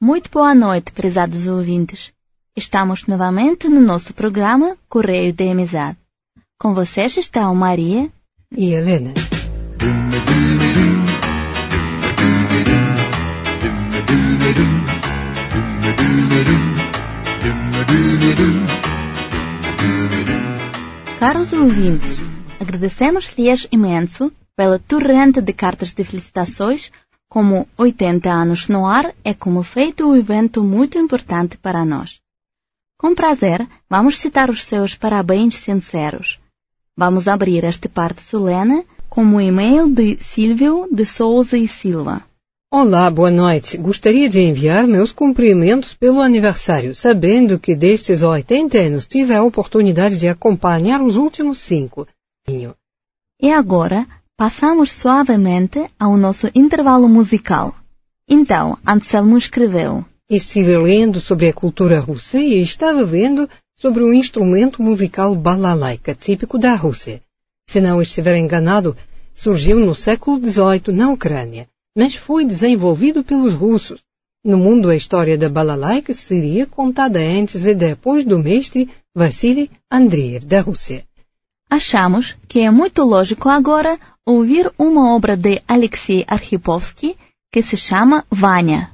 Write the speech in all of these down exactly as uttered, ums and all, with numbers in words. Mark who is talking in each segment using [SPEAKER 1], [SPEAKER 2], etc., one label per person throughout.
[SPEAKER 1] Muito boa noite, prezados ouvintes. Estamos novamente no nosso programa Correio de Amizade. Com vocês estão Maria
[SPEAKER 2] e Helena.
[SPEAKER 1] Caros ouvintes, agradecemos-lhes imenso pela torrente de cartas de felicitações. Como oitenta anos no ar é como feito um evento muito importante para nós. Com prazer, vamos citar os seus parabéns sinceros. Vamos abrir esta parte solene com o e-mail de Silvio de Souza e Silva.
[SPEAKER 2] Olá, boa noite. Gostaria de enviar meus cumprimentos pelo aniversário, sabendo que destes oitenta anos tive a oportunidade de acompanhar os últimos cinco.
[SPEAKER 1] E agora, passamos suavemente ao nosso intervalo musical. Então, Anselmo escreveu:
[SPEAKER 2] Estive lendo sobre a cultura russa e estava vendo sobre o instrumento musical balalaika, típico da Rússia. Se não estiver enganado, surgiu no século dezoito na Ucrânia, mas foi desenvolvido pelos russos. No mundo, a história da balalaika seria contada antes e depois do mestre Vassily Andreev, da Rússia.
[SPEAKER 1] Achamos que é muito lógico agora ouvir uma obra de Alexei Arhipovsky que se chama Vanya.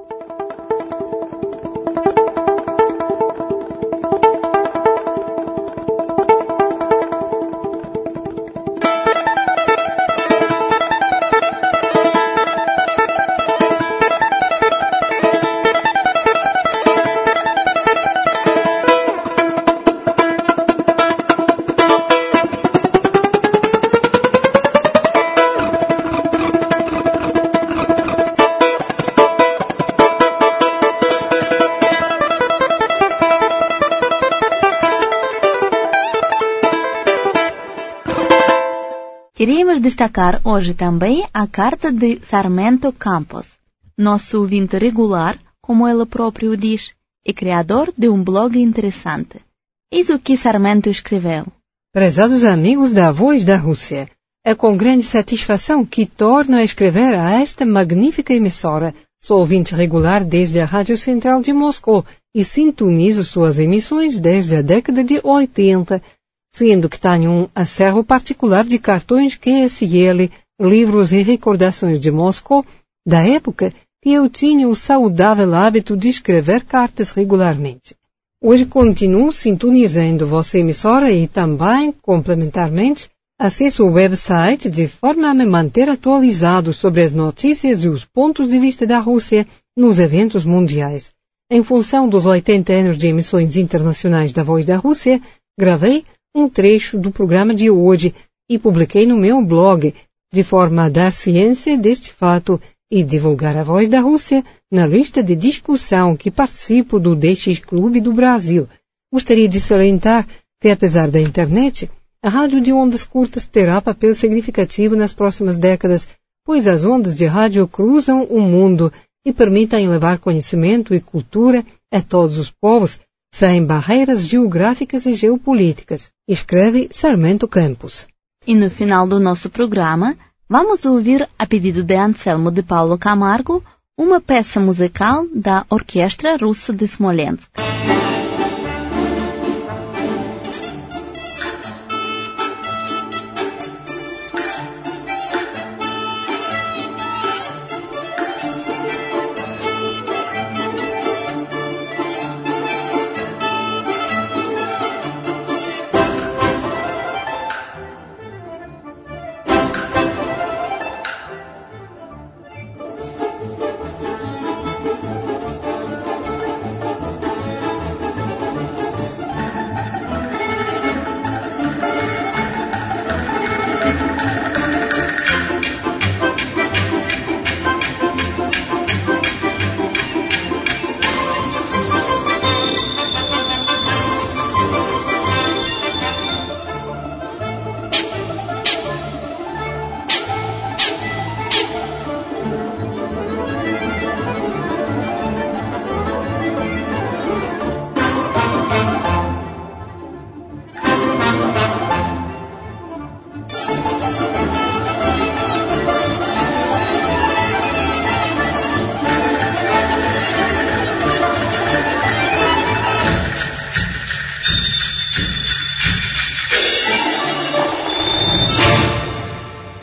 [SPEAKER 1] Queríamos destacar hoje também a carta de Sarmento Campos, nosso ouvinte regular, como ele próprio diz, e criador de um blog interessante. Eis o que Sarmento escreveu.
[SPEAKER 2] Prezados amigos da Voz da Rússia, é com grande satisfação que torno a escrever a esta magnífica emissora. Sou ouvinte regular desde a Rádio Central de Moscou e sintonizo suas emissões desde a década de oitenta, sendo que tenho um acervo particular de cartões Q S L, livros e recordações de Moscou, da época que eu tinha o saudável hábito de escrever cartas regularmente. Hoje continuo sintonizando vossa emissora e também, complementarmente, acesso o website de forma a me manter atualizado sobre as notícias e os pontos de vista da Rússia nos eventos mundiais. Em função dos oitenta anos de emissões internacionais da Voz da Rússia, gravei um trecho do programa de hoje e publiquei no meu blog, de forma a dar ciência deste fato e divulgar a Voz da Rússia na lista de discussão que participo do D X Clube do Brasil. Gostaria de salientar que, apesar da internet, a rádio de ondas curtas terá papel significativo nas próximas décadas, pois as ondas de rádio cruzam o mundo e permitem levar conhecimento e cultura a todos os povos, sem barreiras geográficas e geopolíticas, escreve Sarmento Campos.
[SPEAKER 1] E no final do nosso programa, vamos ouvir, a pedido de Anselmo de Paulo Camargo, uma peça musical da Orquestra Russa de Smolensk.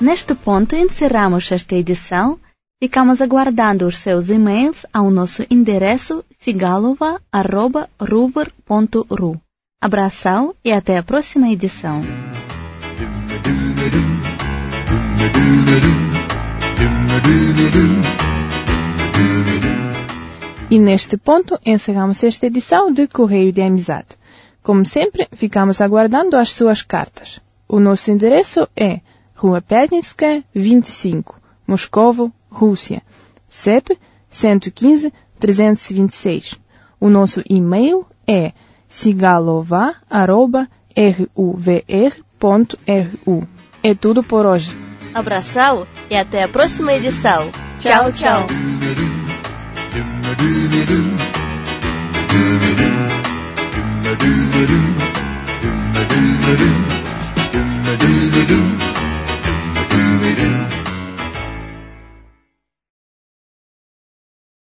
[SPEAKER 1] Neste ponto, encerramos esta edição. Ficamos aguardando os seus e-mails ao nosso endereço sigalova arroba ruver ponto ru. Abração e até a próxima edição.
[SPEAKER 3] E neste ponto encerramos esta edição de Correio de Amizade. Como sempre, ficamos aguardando as suas cartas. O nosso endereço é Rua Perninska, vinte e cinco, Moscovo, Rússia. C E P cento e quinze, trezentos e vinte e seis. O nosso e-mail é sigalova arroba ruver ponto ru. É tudo por hoje.
[SPEAKER 1] Abração e até a próxima edição. Tchau, tchau.
[SPEAKER 4] Do